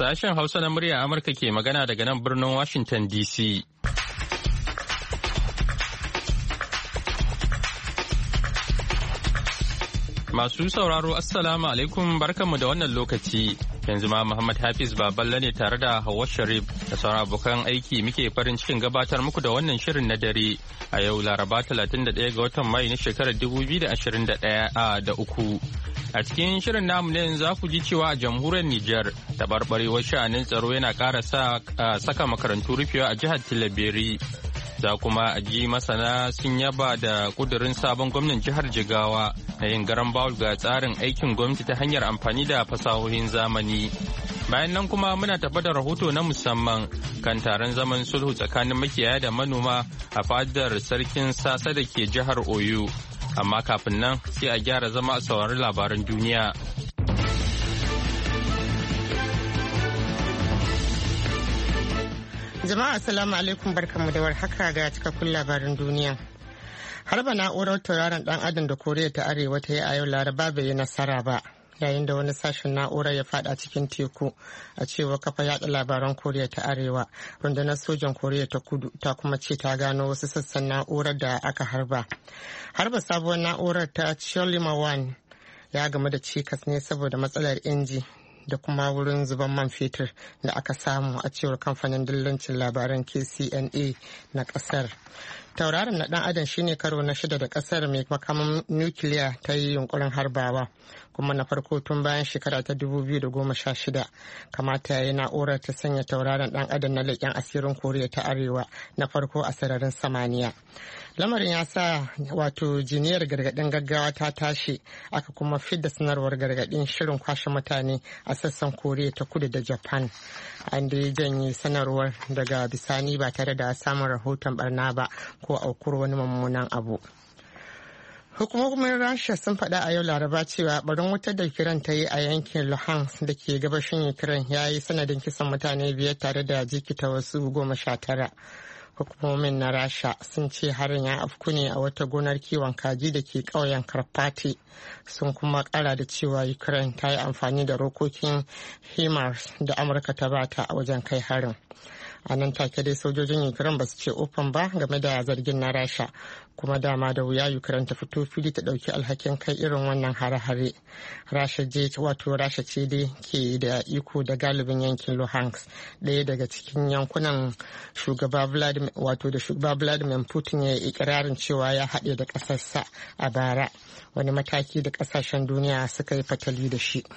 Sashen Hausa na murya Amurka ke magana daga nan birnin Washington DC. Masu sauraro Assalamu alaikum barkanmu da wannan lokaci. Yanzu ma Muhammad Hafiz Baballe ne tare da Hauwa Sharif da sauran abokan aiki muke farin cikin gabatar muku da wannan shirin na dare a yau Laraba 31 ga watan Mai na shekarar 2021 da uku. A cikin shirin namu ne za ku ji cewa a jamhuriyar Nijar taɓarɓarewar sha'anin tsaro yana ƙara saka makarantu rufewa a jihar Tilaberi. Za kuma a ji masana sun yaba da kudurin sabon gwamnan jihar Jigawa na yin garan bawul ga tsarin aikin gwamnati ta hanyar amfani da fasahohin zamani. Bayan nan kuma muna tafa da rahoto na musamman kan taron zaman sulhu tsakanin makiyaya da manoma a fadar sarkin sasa da ke jihar Oyo. Amma kafin nan sai a gyara zama a saurari labaran duniya. Jama'a assalamu alaikum barkanmu da warhaka ga cikakkun labaran duniya. Harba na'urar tauraron dan adam da Koriya ta Arewa ta yi a yau Laraba bai yi nasara ba, yayin da wani sashen na'urar ya fada cikin teku, a cewa kafa yada labaran Koriya ta Arewa. Rundunar sojan Koriya ta Kudu ta kuma ce ta gano wasu sassan na'urar da aka harba. Harba sabuwar na'urar ta Cholima-1 ya game da cikas ne saboda matsalar inji da kuma wurin zuban man fetur da aka samu, a cewar kamfanin dillancin labaran KCNA na kasar. Tauraron na dan adam shine karo na 6 da kasar mai makaman nukiliya ta yi yunkurin harbawa, kuma na farko tun bayan shekara ta 2016. Kamata ya yi na'urar ta sanya tauraron dan adam na leƙen asirin Koriya ta Arewa na farko a sararin samaniya. Lamarin ya sa jiniyar gargadin gaggawa ta tashi, aka kuma fidda sanarwar gargadin shirin kwashe mutane a sassan Koriya ta Kudu da Japan. An da janye sanarwar daga bisani ba tare da samun rahoton barna ba ko aukuwar wani mummunan abu. Hukumomin Rasha sun faɗa a yau Laraba cewa barin wutar da Ukraine ta yi a yankin Luhansk da ke gabashin Ukraine ya yi sanadin kisan mutane 5 tare da jikita wasu 19. Hukumomin na Rasha sun ce harin ya afku ne a wata gonar kiwon kaji da ke ƙauyen Karpati. Sun kuma ƙara da cewa Ukraine ta yi amfani da rokokin HIMARS da Amurka ta bata a wajen kai harin. A nan take dai sojojin Ukraine ba su ce ofan ba game da zargin na Rasha, kuma dama da wuya Ukraine ta fito fili ta dauki alhakin kai irin wannan hare-hare. Rasha ce dai ke da iko da galibin yankin Luhansk, ɗaya daga cikin yankunan shugaba Vladimir Putin ya yi ikirarin cewa ya haɗe da ƙasarsa a bara, wani mataki da ƙasashen duniya suka yi fatali da shi.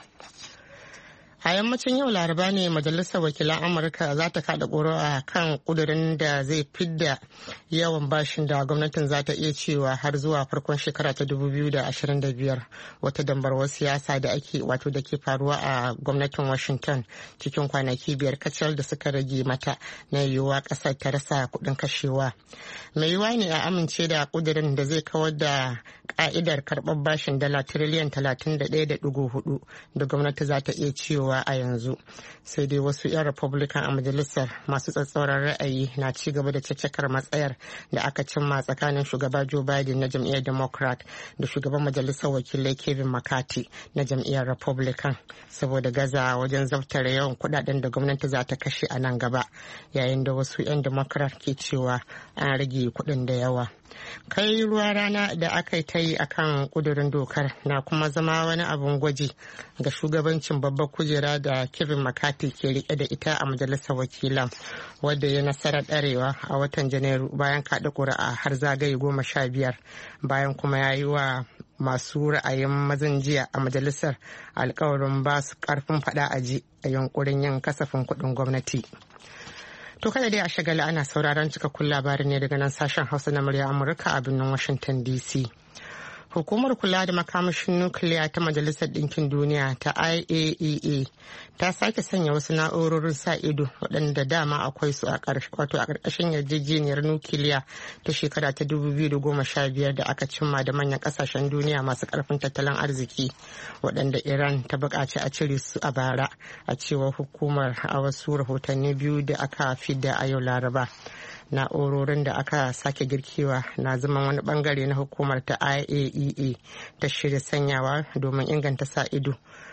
A yammacin yau Laraba ne Majalisar Wakilan Amurka za ta kada ƙuri'a kan ƙudurin da zai fidda yawan bashin da gwamnatin za ta iya cewa har zuwa farkon shekara ta 2025, wata dambarwar siyasa da ke faruwa a gwamnatin Washington cikin kwanaki 5 kacal da suka rage mata na yiwuwa ƙasar ta rasa kuɗin kashewa. Mai yiwuwa ne a amince da ƙudurin da zai kawar da ƙa'idar karɓar bashin dala tiriliyan 31.4 da gwamnati za ta iya cewa a yanzu, sai dai wasu 'yan Republican a majalisar masu tsatsauran ra'ayi na ci gaba da caccakar matsayar da aka cimma tsakanin shugaba Joe Biden na jam'iyyar Democrat da shugaban majalisar wakilai Kevin McCarthy na jam'iyyar Republican, saboda gaza wajen zabtare yawan kudaden da gwamnati za ta kashe a nan gaba, yayin da wasu 'yan Democrat ke cewa an rage kudin da yawa. Kai ruwa rana da aka yi ta yi akan kudurin dokar na kuma zama wani abun gwaji ga shugabancin babbar kujera da Kevin McCarthy ke rike da ita a majalisar wakilan, wadda ya nasarar ɗarewa a watan Janairu bayan kaɗa ƙuri'a har zagaye 15, bayan kuma ya yi wa masu ra'ayin mazan jiya a majalisar alkawarin ba su ƙarfin faɗa a ji a yunkurin yin kasafin kuɗin gwamnati. To kada dai a shagala ana sauraron cikakkun labarin ne daga nan sashen Hausa na murya Amurka a birnin Washington DC. Hukumar kula da makamashin nukiliya ta Majalisar Ɗinkin Duniya ta IAEA ta sake sanya wasu na'urorin sa ido waɗanda dama akwai su a ƙarƙashin yarjejeniyar nukiliya ta shekara ta 2015 da aka cimma da manyan ƙasashen duniya masu ƙarfin tattalin arziki, waɗanda Iran ta buƙaci a cire su a bara, a cewar hukumar a wasu rahotanni biyu da aka fidda a yau Laraba. Na'urorin da aka sake girkewa na zama wani bangare na hukumar ta IAEA ta shirya sanyawa domin inganta sa ido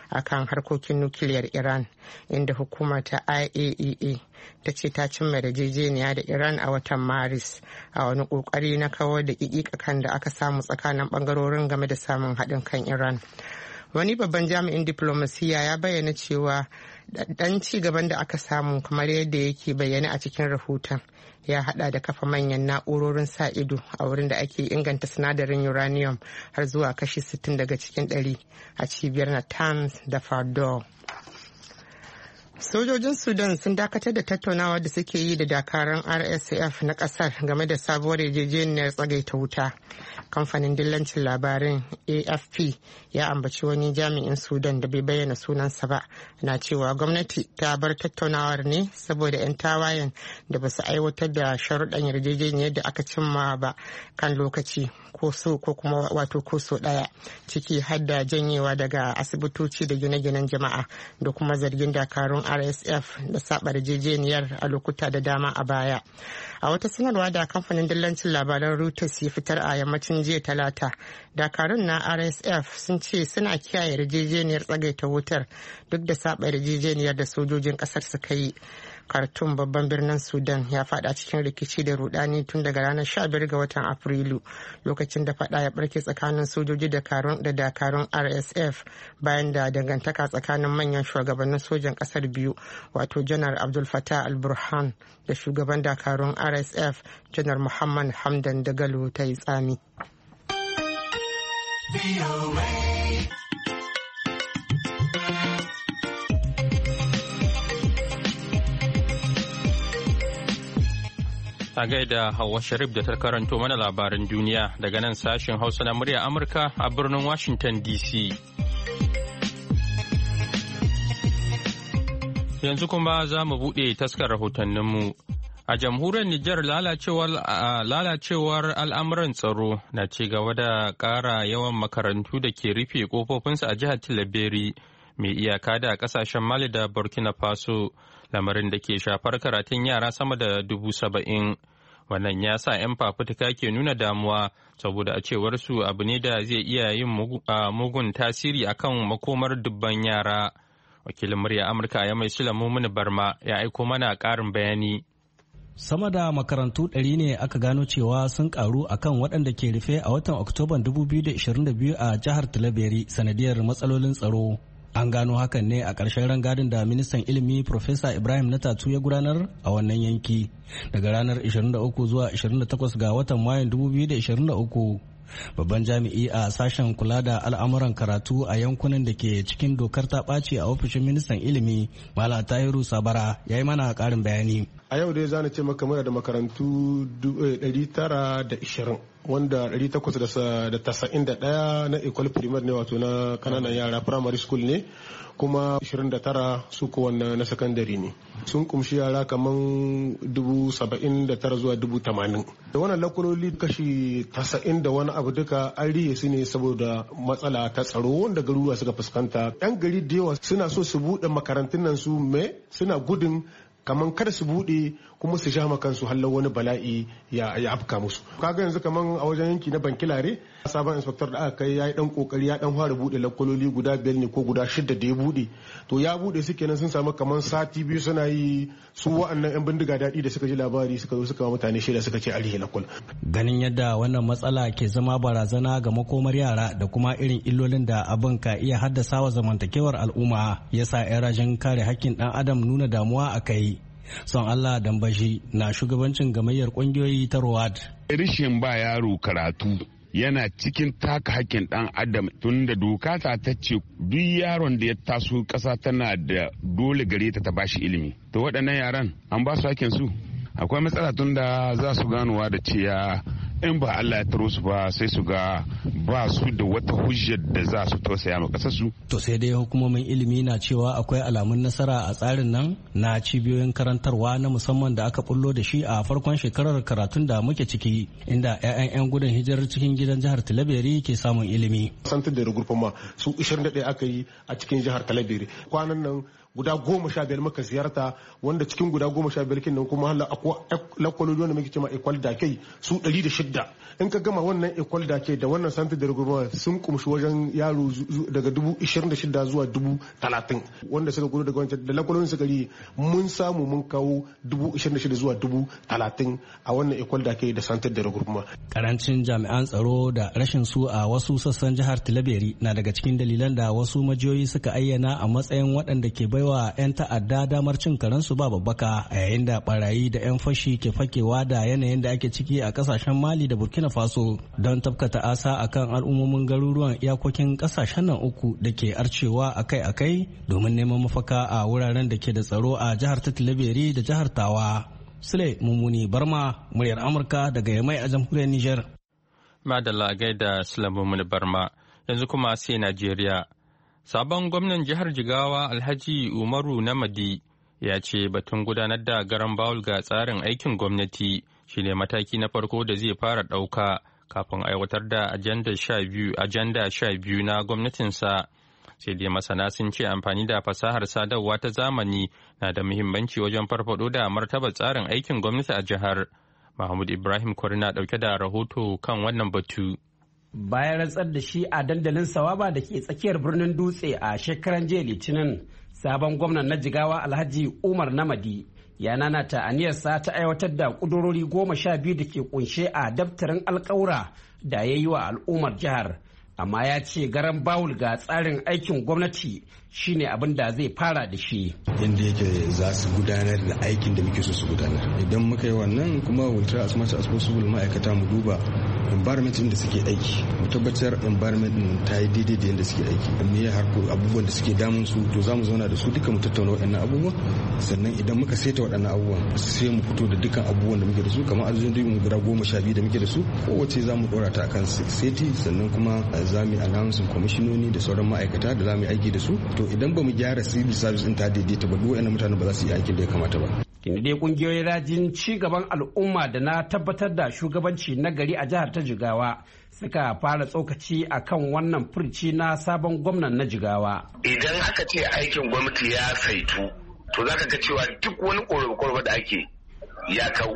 akan harkokin nukiliyar Iran, inda hukumar ta IAEA ta ce ta cimma yarjejeniya da Iran a watan Maris a wani kokari na kawar da ƙiƙiƙakan da aka samu tsakanin bangarorin game da samun haɗin kan Iran. Wani babban jami'in diplomasiya ya bayyana cewa dan ci gaban da aka samu, kamar yadda yake bayyana a cikin rahoton, ya hada da kafa manyan na'urorin sa ido a wurin da ake inganta sinadarin uranium har zuwa kashi 60 daga cikin 100 a cibiyar Natanz da Fordow. Sojojin Sudan sun dakatar da tattaunawa da suke yi da dakarun RSF na kasar game da sabuwar yarjejeniyar tsagaita wuta. Kamfanin dillancin labarin AFP ya ambaci wani jami'in Sudan da bai bayyana sunansa ba, na cewa gwamnati ta bar tattaunawar ne saboda 'yan tawayen da ba su aiwatar da sharuɗan yarjejeniyar da aka cimma ba kan lokaci ko so ɗaya, ciki har da janyewa daga asibitoci da gine-ginen jama'a da kuma zargin dakarun RSF da saba yarjejeniyar a lokuta da dama a baya. A wata sanarwa da kamfanin dillancin labaran Reuters ya fitar a yammacin jiya Talata, dakarun na RSF sun ce suna kiyaye yarjejeniyar tsagaita wutar duk da saba yarjejeniyar da sojojin kasar suka yi. Khartoum, babban birnin Sudan, ya fada cikin rikici da rudani tun daga ranar 15 ga watan Afrilu, lokacin da fada ya barke tsakanin sojoji da dakarun RSF bayan da dangantaka tsakanin manyan shugabannin sojan kasar biyu, wato Janar Abdul Fattah al-Burhan da shugaban dakarun RSF Janar Muhammad Hamdan Dagalo ta yi tsami. A gaida Hauwa Sharif da ta karanto mana labaran duniya daga nan sashen Hausa na murya Amurka a birnin Washington DC. Yanzu kuma za mu buɗe taskar rahotanninmu. A jamhuriyar Nijar lalacewar al'amuran tsaro na ci gaba da ƙara yawan makarantu da ke rufe ƙofofinsu a jihar Tilaberi mai iyaka da ƙasashen Mali da Burkina Faso. Lamarin da ke shafar karatun yara sama da 70,000. Wannan ya sa 'yan fafutuka ke nuna damuwa saboda a cewar su abu ne da zai iya yin mugun tasiri akan makomar dubban yara. Wakilin murya Amurka ya mai Sulamu Muni Barma ya aiko mana ƙarin bayani. Sama da makarantu 100 ne aka gano cewa sun karu akan waɗanda ke rufe a watan Oktoban 2022 a jihar Tilaberi sanadiyar matsalolin tsaro. An gano hakan ne a ƙarshen rangadin da ministan ilimi Profesa Ibrahim Natatu ya gudanar a wannan yanki daga ranar 23 zuwa 28 ga watan Mayun 2023. Babban jami'i a sashen kula da al'amuran karatu a yankunan da ke cikin dokar ta ɓaci a ofishin ministan ilimi Malam Tahiru Sabara ya yi mana ƙarin bayani. A yau dai zana ce maka muna da makarantu 920 wanda 891 na ecole primaire ne, wato na kananan yara primary school ne, kuma 29 su kowanne na secondary ne. Sun kumshi yara kaman 79,000 zuwa 80,000. Da wannan lakuloli kashi 90 da wani abu duka an riye su ne saboda matsala ta tsaro wanda garuruwa suka fuskanta. 'Yan gari da yawa suna so su buɗe makarantun nan su suna gudun kaman kada su bude kuma su sha kansu hallar wani bala'i ya afka musu. Kaga yanzu kaman a wajen yanki na Bankilare, sabon inspector da aka kai ya yi dan kokari ya dan fara bude lakkololi guda 5 ne ko guda 6 da ya bude. To ya bude su kenan sun samu kaman sati 2 suna yi, su wa'annan yan bindiga daɗi da suka ji labari suka zo suka wa mutane shaida suka ce arihe lakkol. Ganin yadda wannan matsala ke zama barazana ga makomar yara da kuma irin illolin da abin ka iya haddasa wa zamantakewar al'umma, yasa 'yan rajin kare hakkin dan adam nuna damuwa a kai. Son Allah Dambashi na shugabancin gamayyar kungiyoyi ta Rowad. Rishin ba yaro karatu yana cikin taka hakkin dan adam, tun da doka ta ce duk yaron da ya taso ƙasa tana da dole gare ta bashi ilimi. To waɗannan yaran an ba su hakkin su. Akwai matsala tun da za su ganowa da cewa in ba Allah ya taro su ba sai su ga ba su da wata hujjar da za su tausaya ma kasar su. To sai dai hukumomin ilimi na cewa akwai alamun nasara a tsarin nan na cibiyoyin karantarwa na musamman da aka bullo da shi a farkon shekarar karatun da muke ciki, inda 'yan gudun hijirar cikin gidan jihar Talabiri ke samun ilimi. Santar da regroupement su 21 aka yi a cikin jihar Talabiri. Kwanan nan guda 15 muka ziyarta, wanda cikin guda 15 kin nan kuma hala akwai lakwaloli wanda muke cewa equal da kai su 106. In ka gama wannan equal da kai da wannan santar da rigoma sun kumshi wajen yaro daga 26,000 zuwa 30,000 wanda suka gudu daga wancan da lakwalolin suka yi mun samu mun kawo 26,000 zuwa 30,000 a wannan equal da kai da santar da rigoma. Karancin jami'an tsaro da rashin su a wasu sassan jihar Tilaberi na daga cikin dalilan da wasu majiyoyi suka ayyana a matsayin waɗanda ke baiwa 'yan ta'adda damar cin karensu ba babbaka a yayin da barayi da 'yan fashi ke fakewa da yanayin da ake ciki a kasashen Mali da Burkina Faso don tafkata asa akan al'ummomin garuruwan iyakokin kasashen nan uku da ke arcewa akai-akai domin neman mafaka a wuraren da ke da tsaro a jihar ta Tilaberi da jihar Tawa. Sule Mummuni Barma, muryar Amurka daga Yamai a jamhuriyar Nijar. Madalla gaida Sule Mummuni Barma. Yanzu kuma sai Najeriya. Sabon gwamnan jihar Jigawa Alhaji Umaru Namadi ya ce batun gudanar da garan bawul ga tsarin aikin gwamnati shine mataki na farko da zai fara ɗauka kafin aiwatar da ajanda 12 na gwamnatinsa. Sai dai masana sun ce amfani da fasahar sadarwa ta zamani na da muhimmanci wajen farfado da martabar tsarin aikin gwamnati a jihar. Mahmud Ibrahim Kwari na ɗauke da rahoto kan wannan batu. Bayan rantsar da shi a dandalin Sawaba da ke tsakiyar birnin Dutse a shekaran jiya Litinin, sabon gwamnan na Jigawa Alhaji Umar Namadi ya nanata aniyarsa ta aiwatar da ƙudurori 12 da ke kunshe a daftarin alƙawura da ya yi wa al'ummar jihar. Amma ya ce garan bawul ga tsarin aikin gwamnati shine abin da zai fara da shi. Inda yake za su gudanar da aikin da muke so su gudanar. Idan muka yi wannan kuma ultra as much as possible ma'aikata mu duba environment da suke aiki. Mu tabbatar environment din ta yi daidai da yadda suke aiki. Me ya harko abubuwan da suke damun su to za mu zauna da su duka mu tattauna waɗannan abubuwan. Sannan idan muka saita waɗannan abubuwan sai mu fito da dukkan abubuwan da muke da su kamar arzikin mu guda 12 da muke da su kowace za mu ɗora ta akan seti sannan kuma za mu announcing kwamishinoni da sauran ma'aikata da za mu yi aiki da su. To idan ba mu gyara civil service din ta daidaita ba duk wayannan mutane ba za su yi aikin da ya kamata ba. Tuni dai kungiyoyin rajin ci gaban al'umma da na tabbatar da shugabanci na gari a jihar ta Jigawa suka fara tsokaci akan wannan furci na sabon gwamnan na Jigawa. Idan aka ce aikin gwamnati ya saitu to zaka ga cewa duk wani ƙorafe da ake ya kau.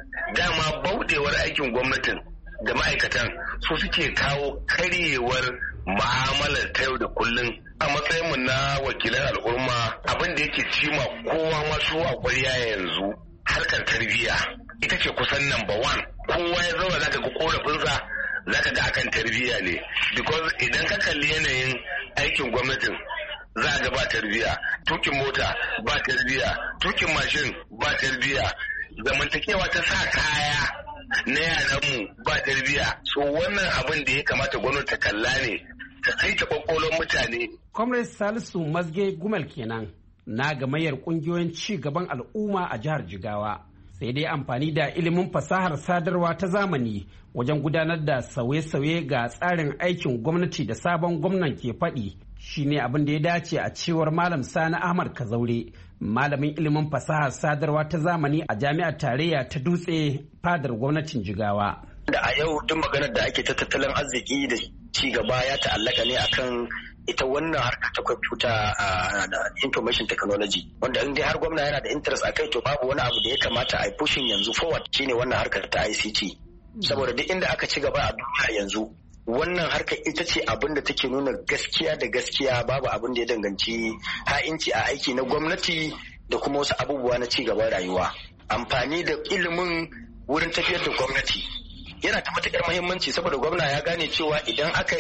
Dama bauɗewar aikin gwamnatin da ma'aikatan su suke kawo karyewar mu'amalar ta yau da kullum. A matsayinmu na wakilan al'umma abin da yake cima kowa masu a ƙwarya yanzu harkar tarbiyya ita ce kusan number 1. Kowa ya zauna zaka ga korafinsa zaka ga akan tarbiyya ne, because idan ka kalli yanayin aikin gwamnatin za ga ba tarbiyya, tukin mota ba tarbiyya, tukin mashin ba tarbiyya, zamantakewa ta sa kaya na yaranmu ba tarbiyya. So wannan abin da ya kamata gwamnati ta kalla ne ta saita kwakwalwar mutane. Comrade Salisu Mazge Gumel kenan na gamayyar kungiyoyin ci gaban al'umma a jihar Jigawa. Sai dai amfani da ilimin fasahar sadarwa ta zamani wajen gudanar da sauye-sauye ga tsarin aikin gwamnati da sabon gwamnan ke faɗi shine abin da ya dace a cewar Malam Sani Ahmad Kazaure, malamin ilimin fasahar sadarwa ta zamani a jami'ar tarayya ta Dutse fadar gwamnatin Jigawa. Da a yau duk maganar da ake ta tattalin arziki da ci gaba ya ta'allaka ne akan ita wannan harkar ta kwamfuta da information technology, wanda in dai har gwamna yana da interest a kai to babu wani abu da ya kamata a pushing yanzu forward shine wannan harkar ta ICT. Saboda duk inda aka ci gaba a duniya yanzu wannan harkar ita ce abin da take nuna gaskiya da gaskiya, babu abin da ya danganci ha'inci a aiki na gwamnati da kuma wasu abubuwa na ci gaban rayuwa. Amfani da ilimin wurin tafiyar da gwamnati yana da matuƙar muhimmanci, saboda gwamna ya gane cewa idan aka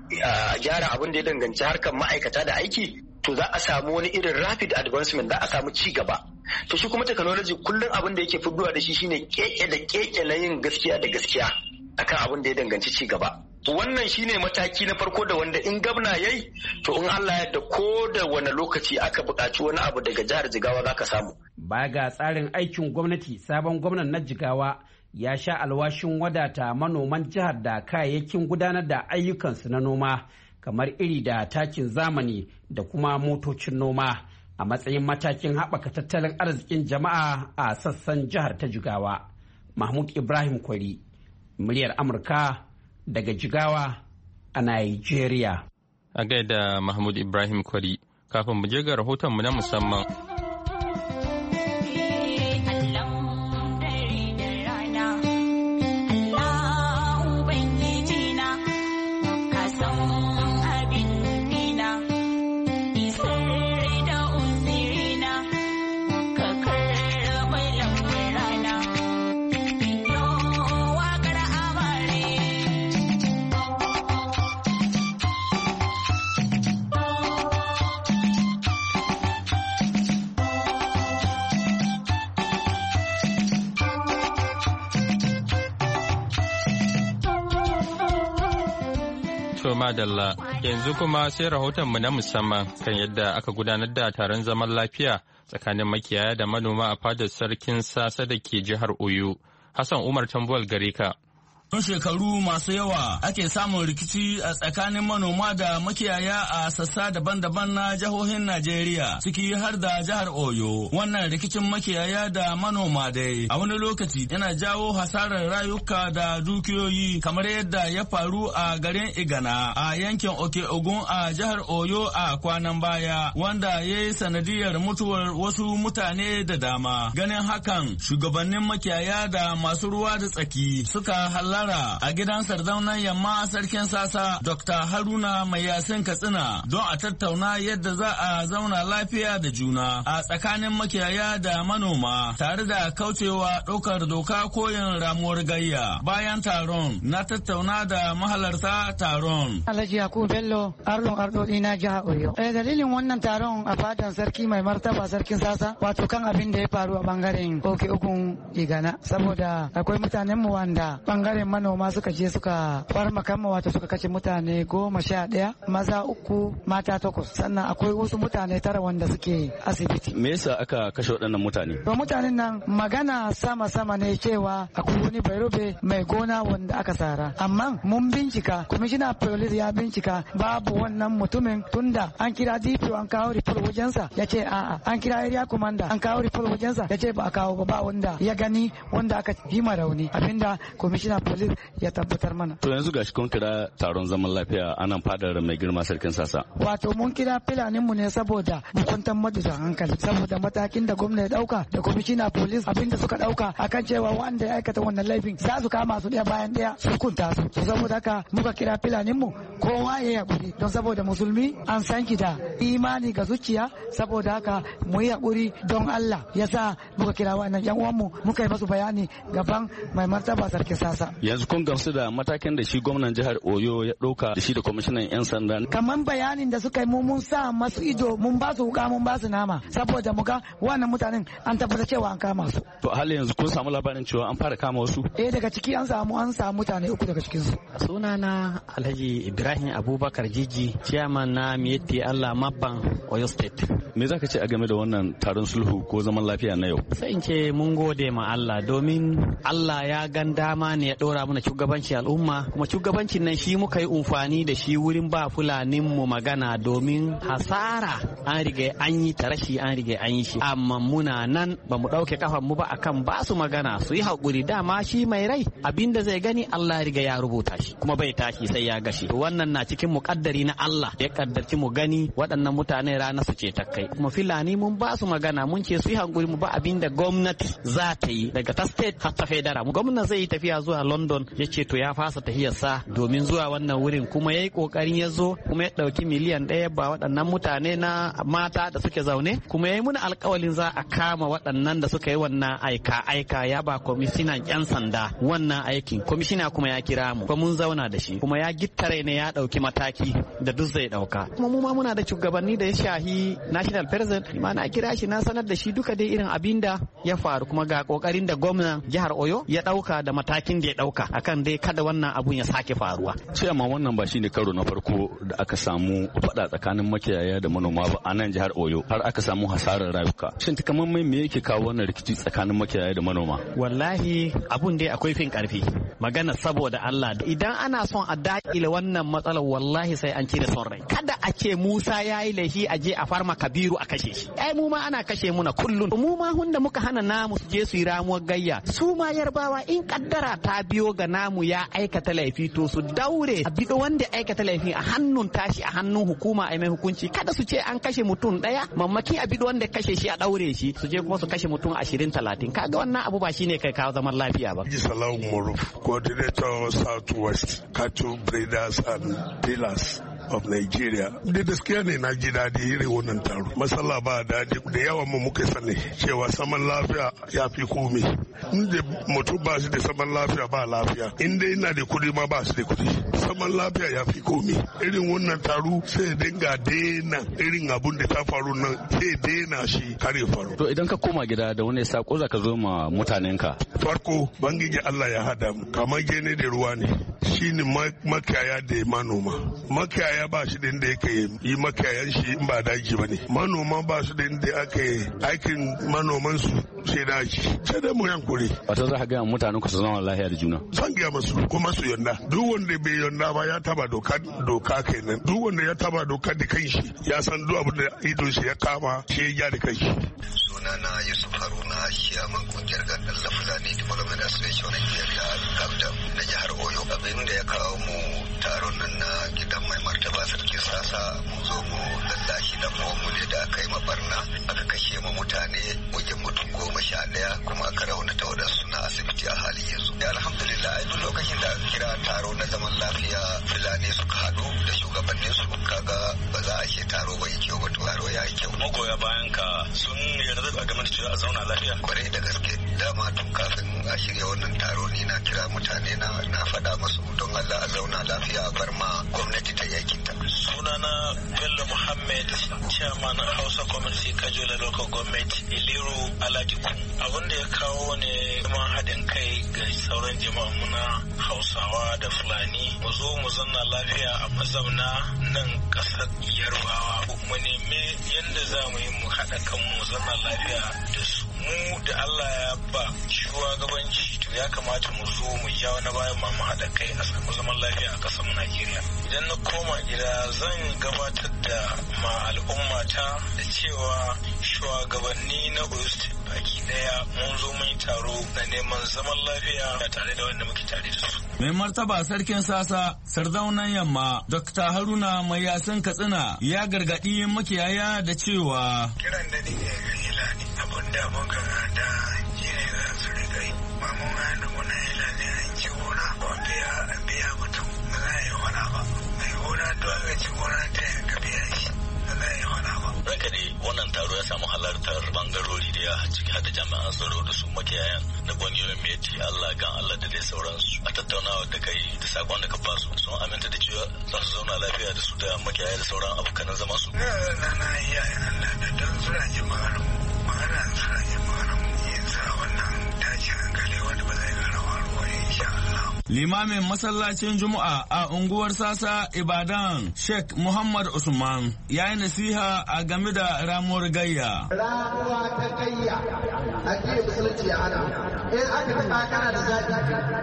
gyara abin da ya danganci harkar ma'aikata da aiki to za a samu wani irin rapid advancement, za a samu ci gaba. To shi kuma technology kullum abin da yake fitowa da shi shine keke da keke na yin gaskiya da gaskiya akan abin da ya danganci ci gaba. Wannan shine mataki na farko da wanda in gwamna yayi to in Allah ya yarda ko da wani lokaci aka buƙaci wani abu daga jihar Jigawa za ka samu. Baya ga tsarin aikin gwamnati, sabon gwamnan na Jigawa ya sha alwashin wadata manoman jihar da kayayyakin gudanar da ayyukansu na noma kamar iri da takin zamani da kuma motocin noma a matsayin matakin haɓaka tattalin arzikin jama'a a sassan jihar ta Jigawa. Mahmud Ibrahim Kwari, muryar Amurka daga Jigawa a Nigeria. A gaida Mahmud Ibrahim Kwari. kafin mu je ga rahotonmu na musamman. Madalla yanzu kuma sai rahotonmu na musamman kan yadda aka gudanar da taron zaman lafiya tsakanin makiyaya da manoma a fadar sarkin sasa da ke jihar Oyo. Hassan Umar Tambuwal gare ka. Tun shekaru masu yawa ake samun rikici a tsakanin manoma da makiyaya a sassa daban-daban na jihohin Najeriya, ciki har da jihar Oyo. Wannan rikicin makiyaya da manoma dai a wani lokaci yana jawo hasarar rayuka da dukiyoyi kamar yadda ya faru a garin Igana a yankin Oke-Ogun a jihar Oyo a kwanan baya, wanda ya yi sanadiyar mutuwar wasu mutane da dama. Ganin hakan, shugabannin makiyaya da masu ruwa da tsaki suka halarta a gidan sardaunan yamma sarkin sasa Dr. Haruna Mai Yasin Katsina don a tattauna yadda za a zauna lafiya da juna a tsakanin makiyaya da manoma tare da kaucewa ɗaukar doka koyin ramuwar gayya. Bayan taron na tattauna da mahalarta taron. Alhaji Yakubu Bello Arlon Ardodi na jihar Oyo. Dalilin wannan taron a fadan sarki mai martaba sarkin sasa wato kan abin da ya faru a bangaren Oke-Ogun Igana, saboda akwai mutanen mu wanda bangaren manoma suka je suka farmaka wato suka kashe mutane 11, maza 3, mata 8, sannan akwai wasu mutane 9 wanda suke asibiti. Me yasa aka kashe waɗannan mutane? To mutanen nan magana sama ne cewa akwai wani bairobe mai gona wanda aka sara, amma mun bincika, kwamishina police ya bincika babu wannan mutumin, tunda an kira DPO an kawo report wajensa ya ce a'a, an kira area commander an kawo report wajensa ya ce ba a kawo ba wanda ya gani wanda aka yi rauni, abinda kwamishina police ya tabbatar mana. To yanzu gashi kun kira taron zaman lafiya a nan fadar mai girma sarkin sasa. Wato mun kira filanin mu ne saboda mu kwantar da hankali, saboda matakin da gwamnati ya dauka da kwamishina police abinda suka dauka akan cewa wanda ya aikata wannan laifin za su kama su daya bayan daya su hukunta su. Saboda haka muka kira filanin mu kowa ya hakuri, don saboda musulmi an san ki da imani ga zuciya, saboda haka mu yi hakuri don Allah yasa muka kira wannan yan uwan mu muka yi masu bayani gaban mai martaba sarkin sasa. Yanzu kun gamsu da matakin da shi gwamnan jihar Oyo ya ɗauka da shi da kwamishinan 'yan sanda? Kaman bayanin da suka yi mun sa masu ido, mun ba su wuka, mun ba su nama, saboda mu ga wannan mutanen an tabbata cewa an kama su. To a halin yanzu kun samu labarin cewa an fara kama wasu? Daga ciki an samu mutane 3 daga cikin su. Sunana Alhaji Ibrahim Abubakar Jiji, chairman na Miyetti Allah Mabban Oyo State. Me zaka ce a game da wannan taron sulhu ko zaman lafiya na yau? Sai in ce mun gode ma Allah, domin Allah ya gan dama ne ya ɗora mana shugabanci al'umma, kuma shugabancin nan shi muka yi amfani da shi wurin ba fulanin mu magana, domin hasara an riga an yi ta, rashi an riga an yi shi, amma muna nan ba mu ɗauke kafan mu ba akan ba su magana su yi haƙuri. Dama shi mai rai abinda zai gani Allah riga ya rubuta shi, kuma bai tashi sai ya gashi. To wannan na cikin muƙaddari na Allah, ya kaddarci mu gani waɗannan mutane rana su ce ta kai, kuma filani mun ba su magana, mun ce su yi haƙuri, mu ba abinda gwamnati za ta yi daga ta state har ta federa. Gwamnati zai yi tafiya zuwa London, ya ce to ya fasa tahiyarsa domin zuwa wannan wurin, kuma ya yi kokarin ya zo, kuma ya ɗauki miliyan 1 ba waɗannan mutane na mata da suke zaune, kuma ya yi muna alkawalin za a kama waɗannan da suka yi wannan aika ya ba kwamishinan 'yan sanda wannan aikin. Kwamishina kuma ya kira mu, kuma mun zauna da shi, kuma ya gittare ne ya ɗauki mataki da duk zai ɗauka. Kuma mu ma muna da shugabanni da ya shahi national president, ma na kira shi na sanar da shi duka dai irin abin da ya faru, kuma ga kokarin da gwamnan jihar Oyo ya ɗauka da matakin da ya ɗauka akan dai kada wannan abun ya sake faruwa. Ce amma wannan ba shine karo na farko da aka samu faɗa tsakanin makiyaya da manoma ba a nan jihar Oyo, har aka samu hasarar rayuka. Shin takamaiman me yake kawo wannan rikici tsakanin makiyaya da manoma? Wallahi abun dai akwai fin karfi. magana saboda Allah idan ana son a dakile wannan matsalar wallahi sai an cire son rai. Kada a ce Musa ya yi laifi a je a farma Kabiru a kashe shi. Ai mu ma ana kashe muna kullun. Mu ma hunda muka hana namu su je su yi ramuwar gayya. Su ma Yarbawa in kaddara ta biyo ga namu ya aikata laifi to su daure a bido wanda aikata laifi a hannun tashi a hannun hukuma a mai hukunci. Kada su ce an kashe mutum daya mamaki a bido wanda kashe shi a daure shi su je kuma su kashe mutum 20-30. Kaga wannan abu ba shine kai kawo zaman lafiya ba. Salahu Moruf, coordinator Southwest Cattle Breeders and Dealers of Nigeria. Da gaskiya ne na ji daɗi irin wannan taro. Masala ba daɗi da yawan mu muka sani cewa saman lafiya ya fi komai. Inda mutum ba shi da saman lafiya ba lafiya. Inda ina da kuɗi ma ba shi da kuɗi. Saman lafiya ya fi komai. Irin wannan taro sai dinga daina irin abun da ta faru nan sai daina shi kare faru. To idan ka koma gida da wani sako za ka zo ma mutanenka. Farko bangiji Allah ya hada mu kamar gene da ruwa ne. Shine makiyaya da manoma. Makiyaya ba shi da inda yake yi makiyayan shi in ba daji ba ne. Manoma ba su da inda aka yi aikin manoman su sai daji. Sai da mu yankuri. Wato za ka gaya mutanen ku su zama lafiya da juna. Zan gaya masu kuma su yanda. Duk wanda bai yanda ba ya taba doka kenan. Duk wanda ya taba doka da kanshi ya san duk abin da idon shi ya kama shi ya da kanshi. Sunana Yusuf Haruna Shiyaman kungiyar Gandar Fulani Development Association Nigeria Gabdam na jihar Oyo. Abin da ya kawo mu taron nan na gidan mai martaba sarki sasa mu zo mu lallashi da mu ne da aka yi mabarna aka kashe mu mutane wajen mutum 11 kuma aka raunata wadansu na asibiti a halin yanzu. Alhamdulillah a duk lokacin da aka kira taro na zaman lafiya Fulani suka haɗu da shugabannin su kaga ba za a ce taro bai kyau ba taro ya yi kyau. Magoya bayan ka sun yarda a game da cewa a zauna lafiya. Kwarai da gaske dama tun kafin a shirya wannan taro ni na kira mutane na faɗa masu don Allah a zauna lafiya a bar ma gwamnati ta yakin ta. Sunana Bello Muhammad, Chairman Hausa Community Kajola Local Government Iliru Aladiku. Abin da ya kawo ne man haɗin kai ga sauran jama'a muna Hausawa da Fulani. Mu zo mu zanna lafiya a mazauna nan ƙasar Yarbawa. Mu nemi yadda za mu yi mu haɗa kanmu mu zanna lafiya da su. Mu da Allah ya ba shugabanci to ya kamata mu zo mu jawo na bayan mu haɗa kai a samu zaman lafiya a ƙasar mu Najeriya. Idan na koma gida zan gabatar da ma al'ummata da cewa shugabanni na Oyo State baki daya mun zo mun yi taro na neman zaman lafiya tare da wanda muke tare da su. Mai martaba sarkin sasa Sardaunan Yamma Dr. Haruna Mai Yasin Katsina ya gargaɗi makiyaya da cewa kiran da ni Fulani abun da muka da jini za su riga yi ba mun hana muna ilani an ci gona wanda ya biya mutum ba za a yi wana ba mai gona don ga ci gona ta yanka biya shi ba za a yi wana ba. Ranka dai wannan taro ya samu halartar bangarori da ya ciki hada jami'an tsaro da su makiyayan da gwaniyoyin meti Allah gan Allah da dai sauransu. A tattaunawa da kai da sakon da ka ba su sun aminta da cewa za su zauna lafiya da su da makiyaya da sauran abokanan zama su. Na iya Allah da don suna jama'ar magana suna jama'ar yin sa wannan tashin hankali wanda ba zai gara ruwa insha Allah. Limamin masallacin Juma'a a unguwar Sasa Ibadan Sheikh Muhammad Usman ya yi nasiha a game da ramuwar gayya. Ramuwa ta gayya addinin musulunci ya hana. In aka taɓa kana da zaɓi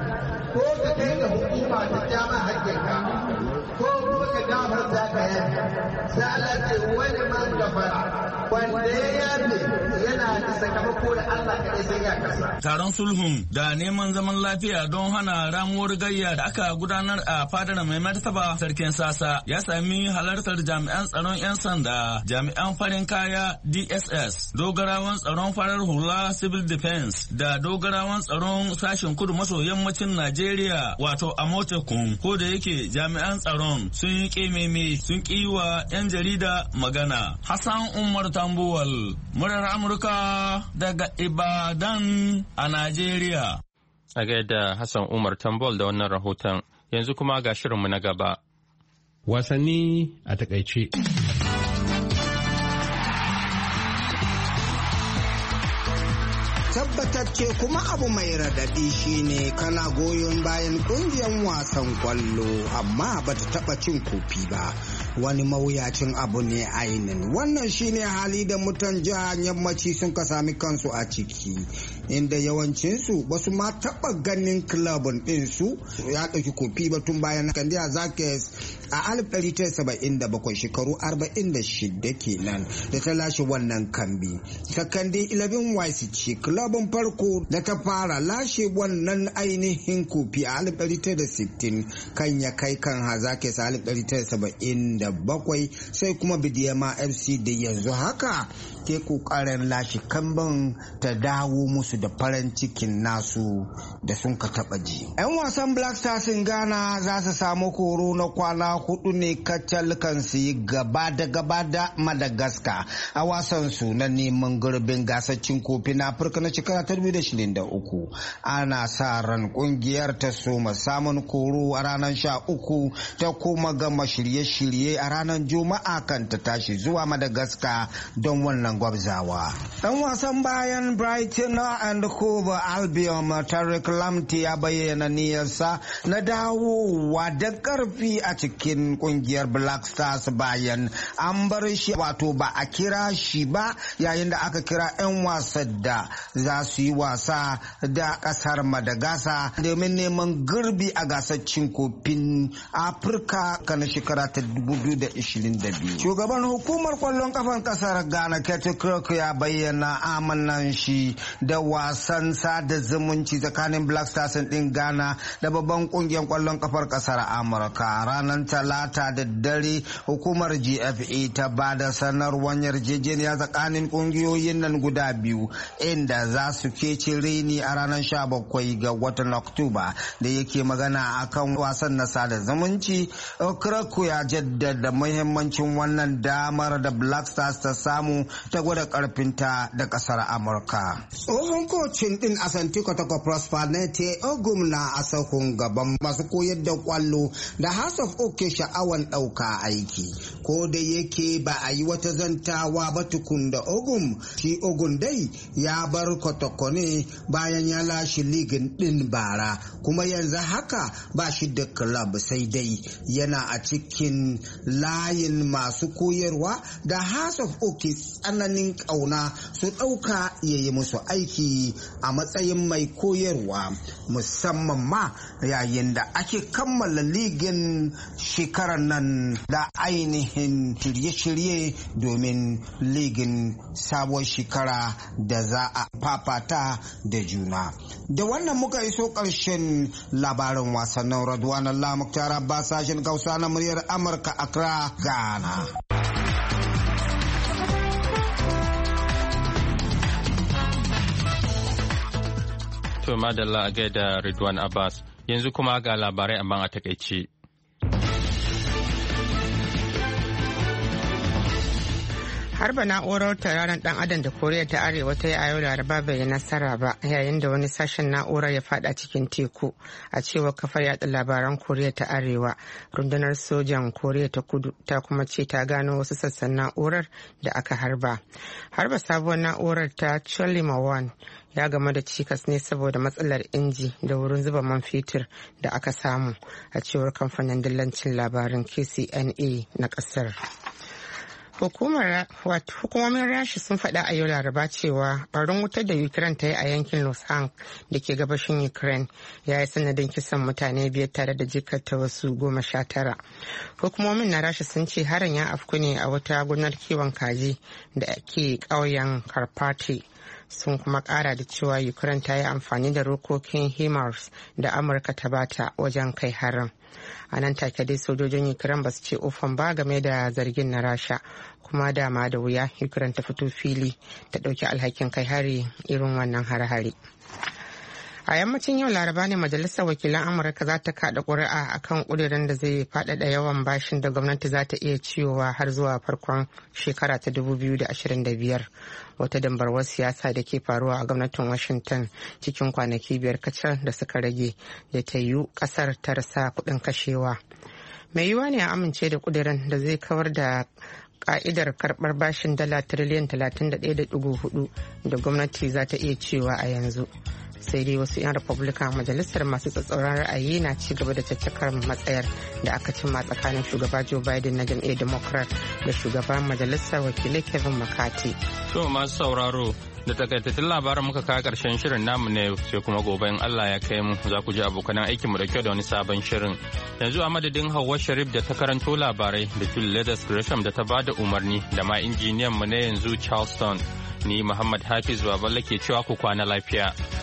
ko ka kai ga hukuma ta jama hakkinka ko kuma ka gafar za ka yanka. Sai Allah ce wani man gafara wanda ya yabe yana da sakamako da Allah kaɗai sai ya kasa. Taron sulhun da neman zaman lafiya don hana ramuwar gayya da aka gudanar a fadar mai martaba sarkin sasa ya sami halartar jami'an tsaron 'yan sanda, jami'an farin kaya DSS, dogarawan tsaron farar hula civil defense da dogarawan tsaron sashen kudu maso yammacin Najeriya wato Amotekun. Ko da yake jami'an tsaron sun yi kememe sun ƙi wa 'yan jarida magana. Hassan Umar Tambuwal, murar Amurka daga Ibadan a Najeriya. A gaida Hassan Umar Tambol da wannan rahoton, yanzu kuma ga shirinmu na gaba. Wasanni a takaice. Tabbatacce kuma abu mai radadi shine kana goyon bayan kungiyar wasan kwallo amma bata taba cin kofi ba wani mawuyacin abu ne ainin. Wannan shine hali da mutan jihar yammaci sun ka sami kansu a ciki, inda yawancinsu ba su ma taɓa ganin kilabun ɗinsu ya ɗauki kofi ba tun bayan Sakandi Azakes a 1977, shekaru 46 kenan da ta lashe wannan kambi. Sakandi 11 Wise ce kilabun farko da ta fara lashe wannan ainihin kofi a 1960 kan ya kai kan Azakes a 1977, sai kuma Bidiyama FC da yanzu haka ke kokarin lashe kambin ta dawo musu da farin cikin nasu da sun ka taba ji. 'Yan wasan Black Stars in Ghana za su samu horo na kwana 4 ne kacal kan su yi gaba da Madagascar a wasan su na neman gurbin gasar cin kofi na Afirka na shekara 2023. Ana sa ran kungiyar ta soma samun horo a ranar 13 ta kuma gama shirye-shirye a ranar Juma'a kan ta tashi zuwa Madagascar don wannan gwabzawa. Dan wasan bayan Brighton and Hove Albion Tariq Lamptey ya bayyana niyyarsa na dawowa da karfi a cikin kungiyar Black Stars bayan an bar shi, wato ba a kira shi ba yayin da aka kira 'yan wasan da za su yi wasa da kasar Madagascar domin neman girbi a gasar cin kofin Afirka kan shekara ta 2022. Shugaban hukumar kwallon kafan kasar Ghana Kete Kirk ya bayyana amanan shi da wasan sada zumunci tsakanin Black Stars din Ghana da babban kungiyar kwallon kafar kasar Amurka. Ranar Talata da dare hukumar GFA ta bada sanarwar yarjejeniya tsakanin kungiyoyin nan guda biyu inda za su kece reni a ranar 17 ga watan Oktoba. Da yake magana akan wasan na sada zumunci, Kirk ya jaddada muhimmancin wannan damar da Black Stars ta samu ta gwada karfinta da kasar Amurka. Tsohon kocin din Asante Kotoko Prosper Nete Ogum na a sahun gaban masu koyar da kwallo da House of Oak sha'awan ɗauka aiki. Ko da yake ba a yi wata zantawa ba tukun da Ogum, shi Ogum dai ya bar Kotoko ne bayan ya lashe ligin din bara, kuma yanzu haka ba shi da club, sai dai yana a cikin layin masu koyarwa da House of Oak tsananin ƙauna su ɗauka ya yi musu aiki a matsayin mai koyarwa, musamman ma yayin da ake kammala ligin shekarar nan da ainihin shirye-shirye domin ligin sabuwar shekara da za a fafata da juna. Da wannan muka iso ƙarshen labarin wasannin. Radwan Allah Muktar Abbas, sashen Hausa na muryar Amurka, Accra, Ghana. To madalla a gaida Ridwan Abbas, yanzu kuma ga labarai amma a takaice. Harba na'urar tauraron dan adam da Koriya ta Arewa ta yi a yau Laraba bai yi nasara ba, yayin da wani sashen na'urar ya fada cikin teku, a cewar kafar yada labaran Koriya ta Arewa. Rundunar sojan Koriya ta Kudu ta kuma ce ta gano wasu sassan na'urar da aka harba. Harba sabuwar na'urar ta Cholima-1 ya game da cikas ne saboda matsalar inji da wurin zuba man fetur da aka samu, a cewar kamfanin dillancin labarin KCNA na kasar. Hukumomin Rasha sun faɗa a yau Laraba cewa barin wutar da Ukraine ta yi a yankin Luhansk da ke gabashin Ukraine ya yi sanadin kisan mutane 5 tare da jikata wasu 19. Hukumomin na Rasha sun ce harin ya afku ne a wata gonar kiwon kaji da ke ƙauyen Karpati. Sun kuma ƙara da cewa Ukraine ta yi amfani da rokokin HIMARS da Amurka ta bata wajen kai harin. A nan take dai sojojin Ukraine ba su ce ofan ba game da zargin na Rasha, kuma dama da wuya Ukraine ta fito fili ta ɗauki alhakin kai hari irin wannan hare-hare. A yammacin yau Laraba ne Majalisar Wakilan Amurka za ta kaɗa ƙuri'a akan ƙudurin da zai faɗaɗa yawan bashin da gwamnati za ta iya ciyowa har zuwa farkon shekara ta 2025. Wata dambarwar siyasa da ke faruwa a gwamnatin Washington cikin kwanaki 5 kacal da suka rage da ta yiwu ƙasar ta rasa kuɗin kashewa. Mai yiwuwa ne a amince da ƙudurin da zai kawar da ka'idar karɓar bashin dala tiriliyan 31.4 da gwamnati za ta iya cewa a yanzu. sai dai wasu 'yan republican majalisar masu tsatsauran ra'ayi na ci gaba da caccakar matsayar da aka cimma tsakanin shugaba Joe Biden na jam'iyyar Democrat da shugaban majalisar wakilai Kevin McCarthy. To masu sauraro da takaitattun labaran muka kawo karshen shirin namu ne sai kuma gobe in Allah ya kai mu za ku ji abokanan aikinmu da kyau da wani sabon shirin. Yanzu a madadin Hauwa Sharif da ta karanto labarai da Julie Leathers Gresham da ta bada umarni da ma injiniyan mu na yanzu Charleston. Ni Muhammad Hafiz Baballe ke cewa ku kwana lafiya.